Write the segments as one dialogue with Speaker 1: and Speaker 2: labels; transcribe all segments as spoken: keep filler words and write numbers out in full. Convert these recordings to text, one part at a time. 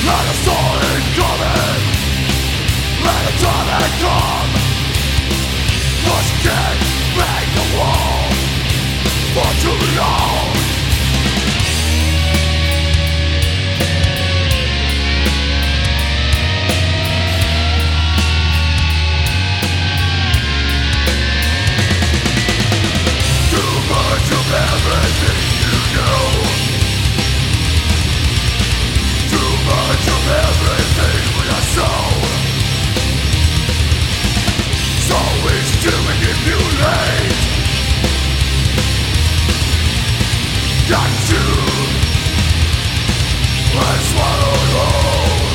Speaker 1: And I saw it coming, and the time had come. But you can't make the wall for too long. Too much of everything you know, too much of everything we are sold. So it's to manipulate, got you and swallowed whole.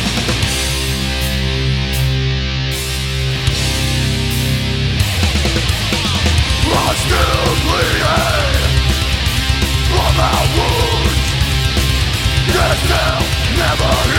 Speaker 1: I'm still bleeding from our wounds. Yes, they'll never